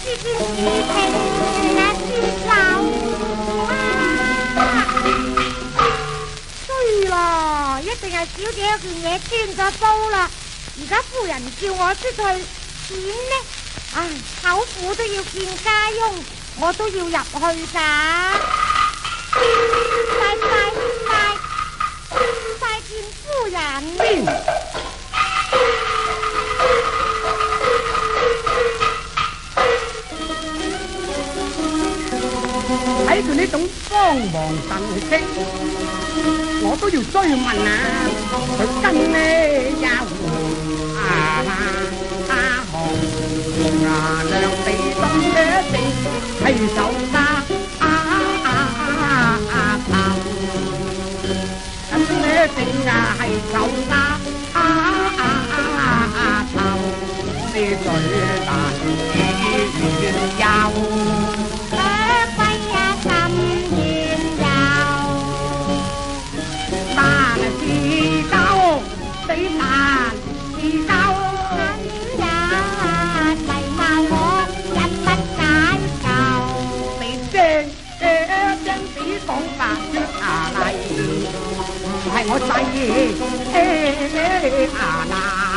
呢件事情接受啊！衰咯，一定係小姐有件嘢穿咗煲啦。而家夫人叫我出去，點呢？唉，舅父都要見家翁，我都要入去噶。快見夫人！ 睇佢呢種慌忙神色，我都要追問啊！佢跟呢丫鬟行亮地當車正係手揸咁呢正啊係手揸呢嘴大又係我細難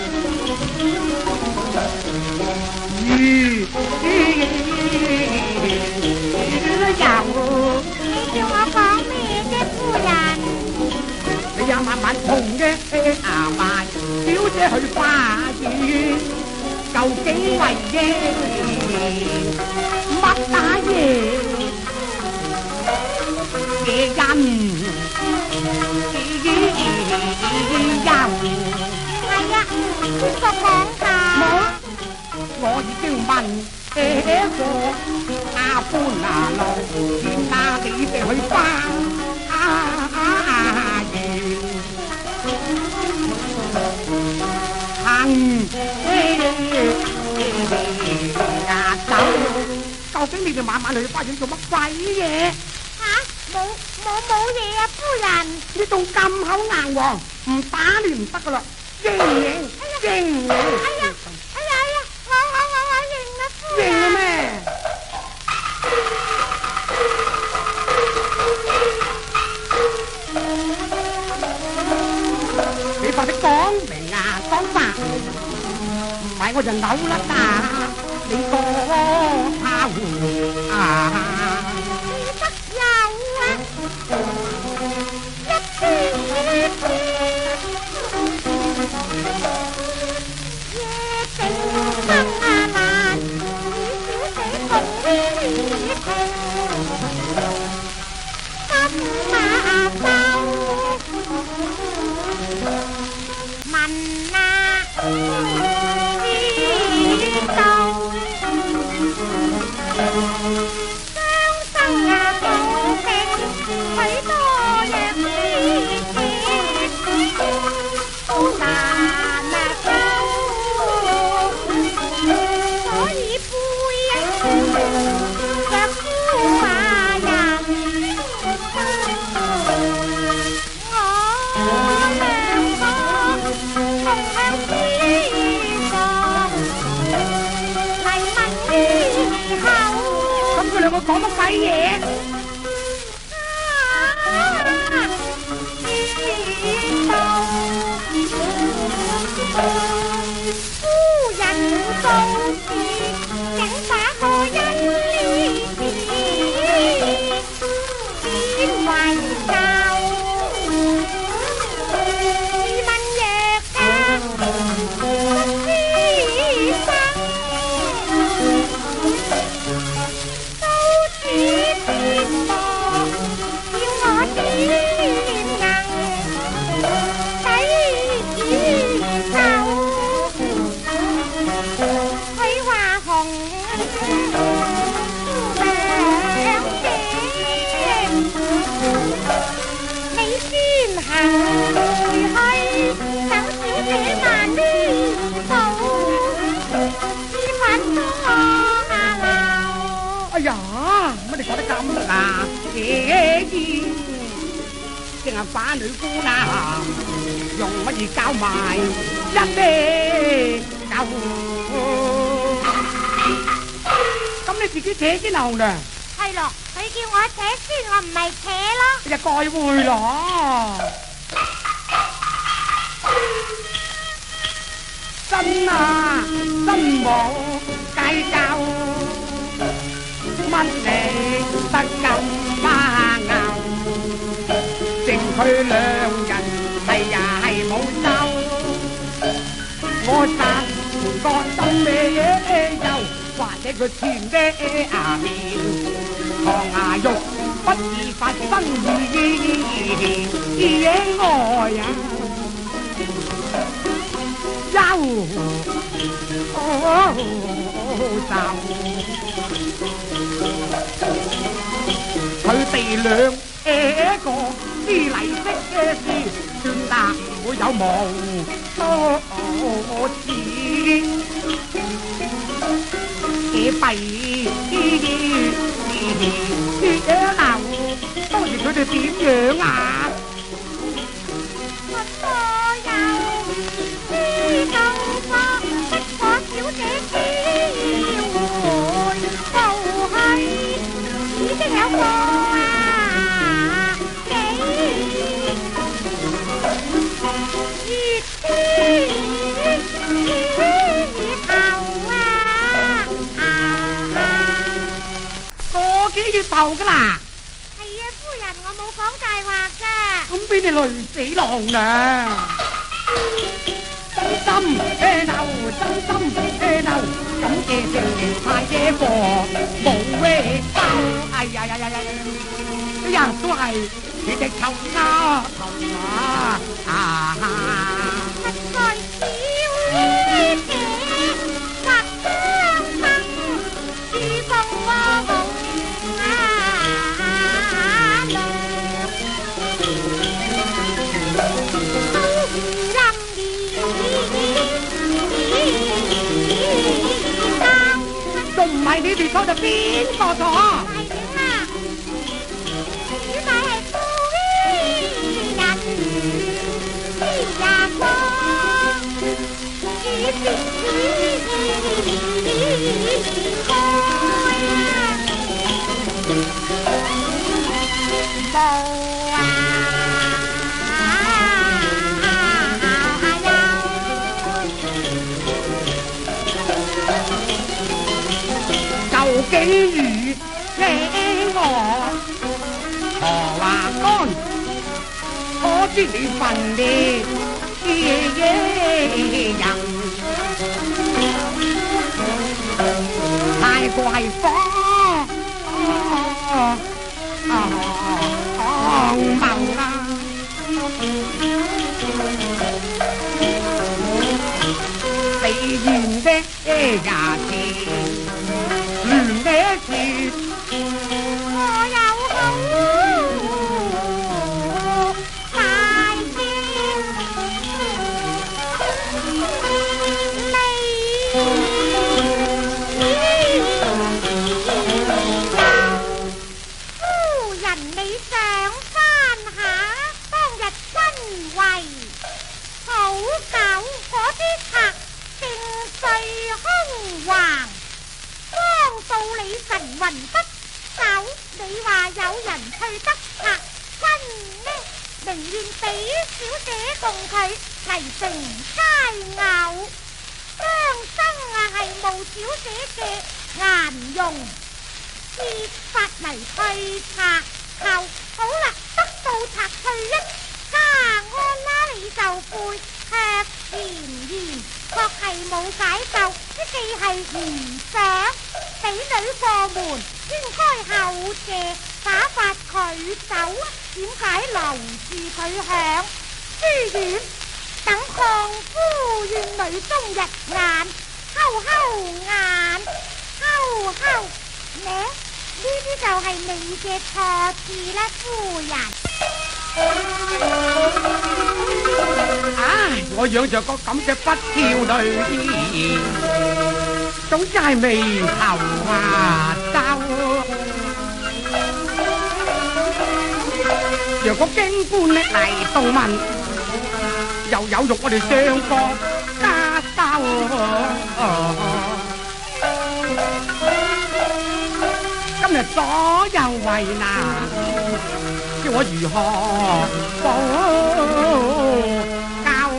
你叫我講咩啫，夫人？ 你也慢慢同嘅埋小姐去花園，究竟為乜打嘢嘅人？ 係啊，邊個講㗎？ 我已經問過阿潘拿路，見你哋去花園行走，究竟你哋晚晚去花園做乜鬼嘢？ 冇嘢啊，夫人。 你仲咁口硬喎，唔打你唔得噶啦，認唔認？認唔認？ 我認啦，夫人。 認咩？你快啲講明啊，講白，唔係我就扭甩啊！你個怕胡啊！我講乜鬼嘢？ 夫人到時，請把個恩義先為教。自問若教師生。 乜你講得咁啊？淨係把女姑娘用乜嘢教埋一咩教？ 子扯先後呢？ 係咯，佢叫我扯先，我唔係扯咯。 就該會咯。真啊，真冇計較，乜你得咁花牛？剩佢兩人係也係冇收，我贊個心咩又或者佢前嘅面，堂牙肉不易發生意外呀！憂愁，佢哋兩個知禮識嘅事，算得唔會有無事。幾弊嗱，當時佢哋點樣啊？ 小姐知會就係已經有個幾月頭㗎啦。 係啊，夫人，我冇講大話㗎。 咁俾你累死狼啦！真心真心咁嘅情形太野火，冇味道。哎呀呀呀呀！哎呀，都係你隻臭丫頭啊！ 實在小姐或相生，如鳳凰仲唔係你哋錯就邊個錯？ 係點啊？小弟係夫人，廿個只是開冇啊！ 究竟如聽我何話干？可知你份烈人太過係荒謬啦！你願的也是亂的事， 我有好大驚，夫人你想翻下當日身為好狗嗰啲客定歲空橫。幫到你神魂不守，你話有人去得客真呢？寧願俾小姐共佢嚟成佳偶，相生係冇小姐嘅顏容，設法嚟退賊後，好啦，得到賊退一家安啦，你就背卻甜言，確係冇解救，呢既係唔想俾女過門，應該後謝打發佢走，點解留住佢響書院，等抗夫怨女終日眼，睺眼，睺呢？呢啲就係你嘅錯字啦，夫人。 唉，我養着個咁嘅不孝女兒，總之係眉頭皺。若果京官嚟動問，又有辱我哋雙方家收。 真係左右為難，叫我如何補救？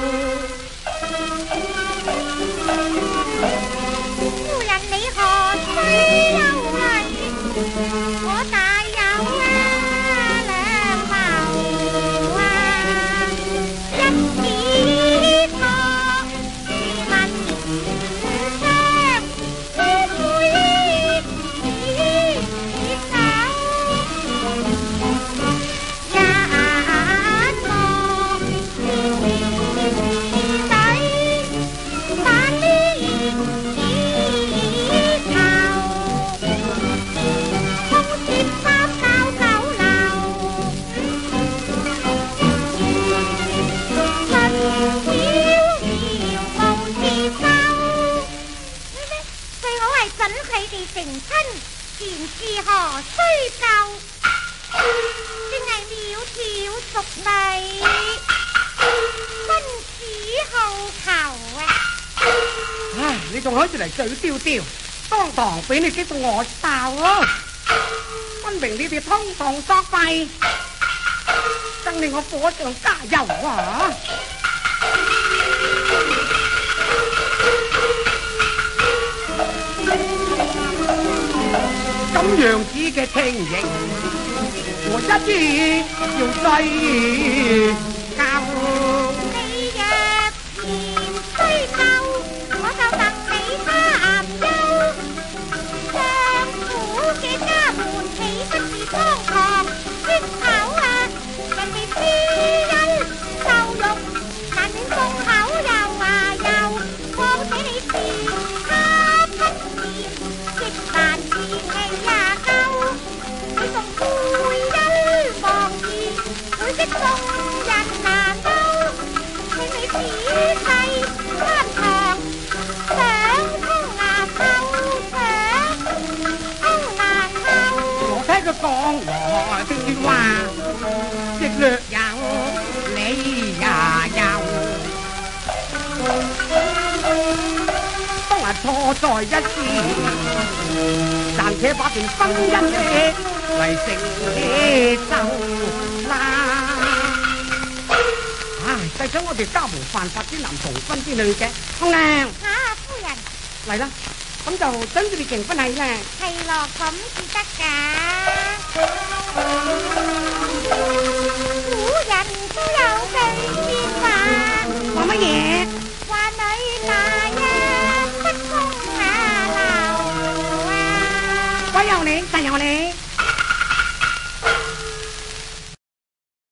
夫人你何須憂慮，我大有兩謀一子錯，自問相成親前事何須救，正係窈窕淑女，君子好逑啊！ 唉，你仲喺度嚟嘴刁刁，當堂俾你激到我爆咯！分明你哋通同作弊，更令我火上加油啊！咁樣子嘅情形，我一於要追究。 你若然追究，我就戥你擔憂。相府嘅家門豈不是荒唐缺口啊？人哋私恩受辱，難免眾口又話又，況且你是他不是，極難自棄啊！你仲背恩忘義，會激眾人難鬥。請你仔細參詳，想通難透，想通難透。 我聽佢講來的説話，亦略有理也有，當係錯在一時，暫且把段婚姻嘅嚟成呢就啦。唉，細想我哋家無犯法之男童婚之女嘅，紅娘嚇，夫人嚟啦，咁就等住你結婚係啦。 係咯，咁至得㗎。古人都有句説話， 話乜嘢？ 話女大不通流啊！ 我有你，就有你。